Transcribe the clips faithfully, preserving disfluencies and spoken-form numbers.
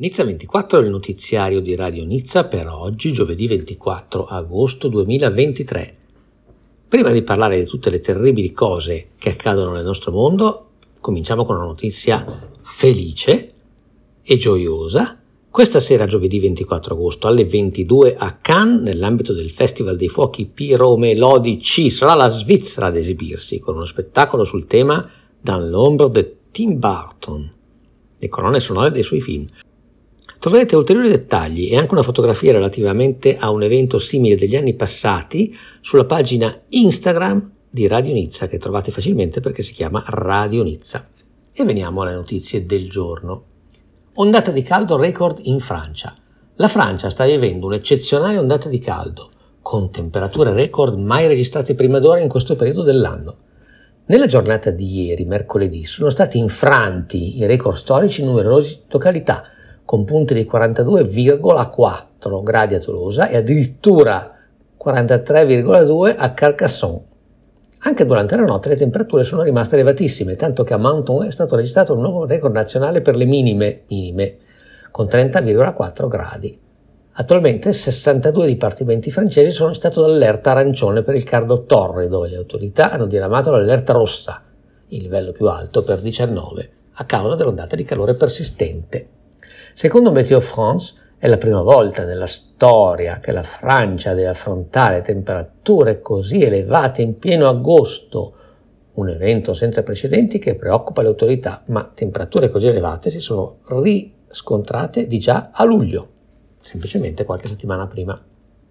Nizza ventiquattro è il notiziario di Radio Nizza per oggi, giovedì ventiquattro agosto duemilaventitré. Prima di parlare di tutte le terribili cose che accadono nel nostro mondo, cominciamo con una notizia felice e gioiosa. Questa sera, giovedì ventiquattro agosto, alle ventidue a Cannes, nell'ambito del Festival dei Fuochi Piromelodici, sarà la Svizzera ad esibirsi con uno spettacolo sul tema Dans l'ombre de Tim Burton, le colonne sonore dei suoi film. Troverete ulteriori dettagli e anche una fotografia relativamente a un evento simile degli anni passati sulla pagina Instagram di Radio Nizza, che trovate facilmente perché si chiama Radio Nizza. E veniamo alle notizie del giorno. Ondata di caldo record in Francia. La Francia sta vivendo un'eccezionale ondata di caldo, con temperature record mai registrate prima d'ora in questo periodo dell'anno. Nella giornata di ieri, mercoledì, sono stati infranti i record storici in numerose località, con punte di quarantadue virgola quattro gradi a Tolosa e addirittura quarantatré virgola due a Carcassonne. Anche durante la notte le temperature sono rimaste elevatissime, tanto che a Menton è stato registrato un nuovo record nazionale per le minime, minime con trenta virgola quattro gradi. Attualmente sessantadue dipartimenti francesi sono in stato d'allerta arancione per il caldo torre, dove le autorità hanno diramato l'allerta rossa, il livello più alto per diciannove, a causa dell'ondata di calore persistente. Secondo Météo France è la prima volta nella storia che la Francia deve affrontare temperature così elevate in pieno agosto, un evento senza precedenti che preoccupa le autorità, ma temperature così elevate si sono riscontrate di già a luglio, semplicemente qualche settimana prima.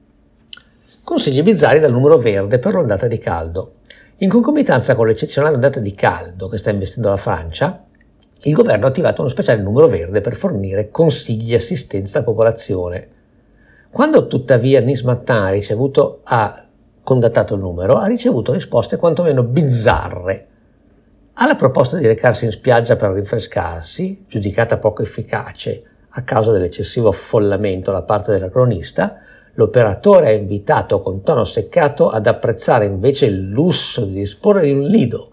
Consigli bizzarri dal numero verde per l'ondata di caldo. In concomitanza con l'eccezionale ondata di caldo che sta investendo la Francia, il governo ha attivato uno speciale numero verde per fornire consigli e assistenza alla popolazione. Quando tuttavia Nice Matin ha ricevuto, ha contattato il numero, ha ricevuto risposte quantomeno bizzarre. Alla proposta di recarsi in spiaggia per rinfrescarsi, giudicata poco efficace a causa dell'eccessivo affollamento da parte della cronista, l'operatore ha invitato con tono seccato ad apprezzare invece il lusso di disporre di un lido.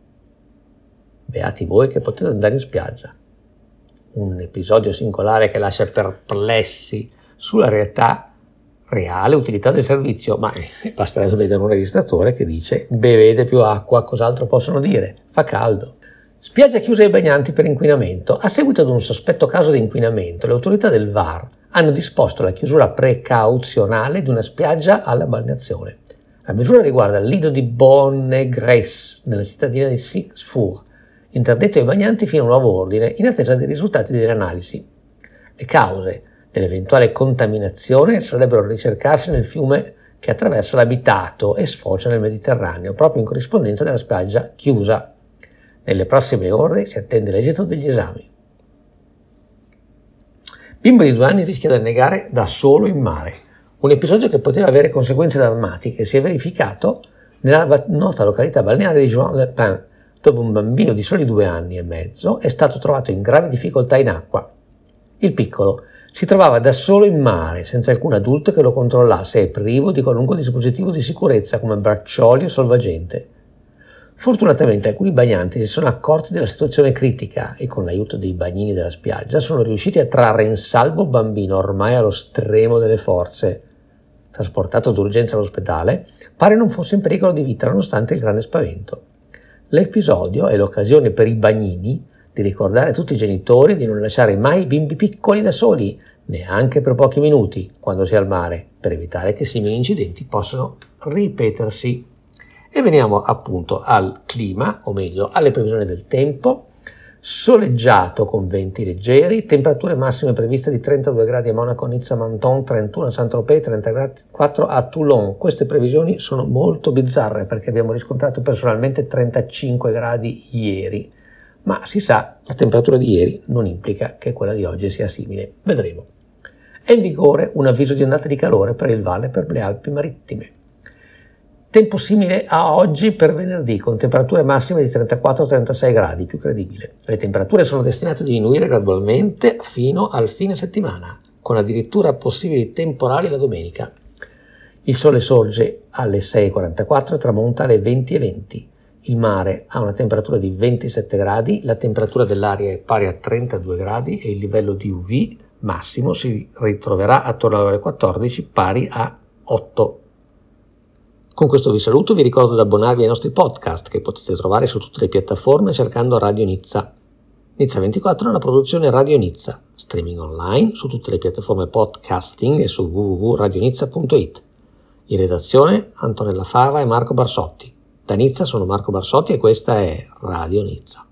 Beati voi che potete andare in spiaggia. Un episodio singolare che lascia perplessi sulla realtà reale utilità del servizio, ma basterebbe vedere un registratore che dice bevete più acqua, cos'altro possono dire? Fa caldo. Spiaggia chiusa ai bagnanti per inquinamento. A seguito ad un sospetto caso di inquinamento, le autorità del V A R hanno disposto la chiusura precauzionale di una spiaggia alla balneazione. La misura riguarda il lido di Bonne-Grèce, nella cittadina di Six-Four, interdetto ai bagnanti fino a nuovo ordine, in attesa dei risultati delle analisi. Le cause dell'eventuale contaminazione sarebbero ricercarsi nel fiume che attraversa l'abitato e sfocia nel Mediterraneo, proprio in corrispondenza della spiaggia chiusa. Nelle prossime ore si attende l'esito degli esami. Bimbo di due anni rischia di annegare da solo in mare. Un episodio che poteva avere conseguenze drammatiche si è verificato nella nota località balneare di Juan-les-Pins, dove un bambino di soli due anni e mezzo è stato trovato in grave difficoltà in acqua. Il piccolo si trovava da solo in mare, senza alcun adulto che lo controllasse e privo di qualunque dispositivo di sicurezza come braccioli o salvagente. Fortunatamente alcuni bagnanti si sono accorti della situazione critica e con l'aiuto dei bagnini della spiaggia sono riusciti a trarre in salvo il bambino ormai allo stremo delle forze. Trasportato d'urgenza all'ospedale, pare non fosse in pericolo di vita nonostante il grande spavento. L'episodio è l'occasione per i bagnini di ricordare a tutti i genitori di non lasciare mai i bimbi piccoli da soli, neanche per pochi minuti, quando si è al mare, per evitare che simili incidenti possano ripetersi. E veniamo appunto al clima, o meglio alle previsioni del tempo. Soleggiato con venti leggeri, temperature massime previste di trentadue gradi a Monaco, Nizza, Menton, trentuno a Saint-Tropez, trentaquattro a Toulon. Queste previsioni sono molto bizzarre perché abbiamo riscontrato personalmente trentacinque gradi ieri, ma si sa, la temperatura di ieri non implica che quella di oggi sia simile. Vedremo. È in vigore un avviso di ondata di calore per il Valle e per le Alpi marittime. Tempo simile a oggi per venerdì, con temperature massime di trentaquattro trentasei gradi, più credibile. Le temperature sono destinate a diminuire gradualmente fino al fine settimana, con addirittura possibili temporali la domenica. Il sole sorge alle sei e quarantaquattro e tramonta alle venti e venti. Il mare ha una temperatura di ventisette gradi, la temperatura dell'aria è pari a trentadue gradi e il livello di U V Massimo si ritroverà attorno alle ore quattordici, pari a otto. Con questo vi saluto, vi ricordo di abbonarvi ai nostri podcast che potete trovare su tutte le piattaforme cercando Radio Nizza. Nizza ventiquattro è una produzione Radio Nizza, streaming online su tutte le piattaforme podcasting e su w w w punto radio nizza punto i t. In redazione Antonella Fava e Marco Barsotti. Da Nizza sono Marco Barsotti e questa è Radio Nizza.